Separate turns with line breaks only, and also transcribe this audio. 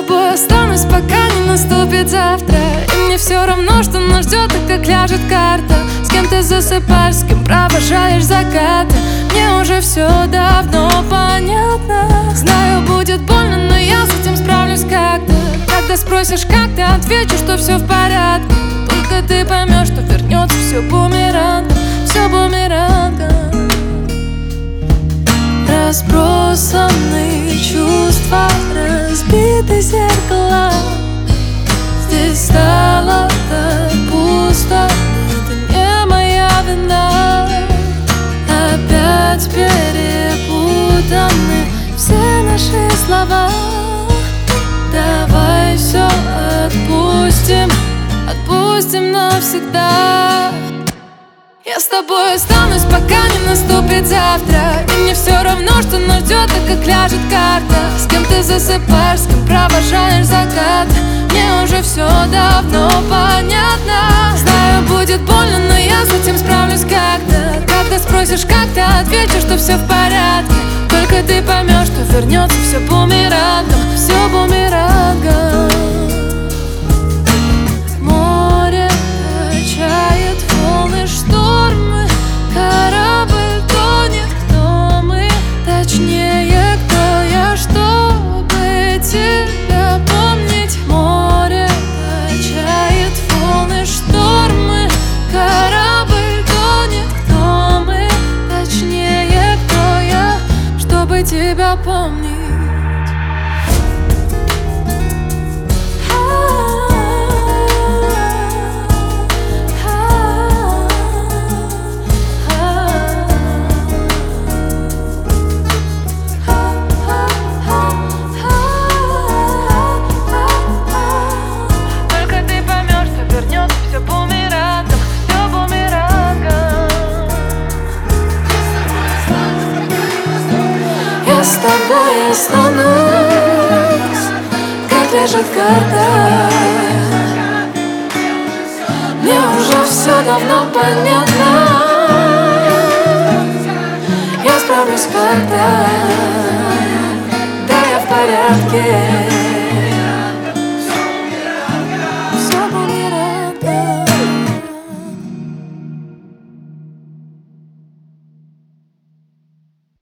тобой останусь, пока не наступит завтра. И мне все равно, что нас ждет и как ляжет карта. С кем ты засыпаешь, с кем провожаешь закаты. Мне уже все давно понятно. Знаю, будет больно, но я с этим справлюсь как-то. Когда спросишь, как ты, отвечу, что все в порядке. Только ты поймешь, что вернется все бумерангом. Все бумерангом. Разбросанные чувства, разбиты зеркала. Здесь стало так пусто, но это не моя вина. Опять перепутаны все наши слова. Давай все отпустим, отпустим навсегда. Я с тобой останусь, пока не наступит завтра. И мне все равно, что нас ждет и как ляжет карта. С кем ты засыпаешь, с кем провожаешь закат. Мне уже все давно понятно. Знаю, будет больно, но я с этим справлюсь как-то. Когда спросишь, как ты, отвечу, что все в порядке. Только ты поймешь, что вернется все бумерангом. Все бумерангом. Море качает волны, штормы, корабль тонет. Кто мы? Точнее, кто я, чтобы тебя помнить? Море качает волны, штормы, корабль тонет. Кто мы? Точнее, кто я, чтобы тебя помнить? Я с тобой останусь, как ляжет карта. Мне уже все давно понятно. Я справлюсь как-то, да, я в порядке.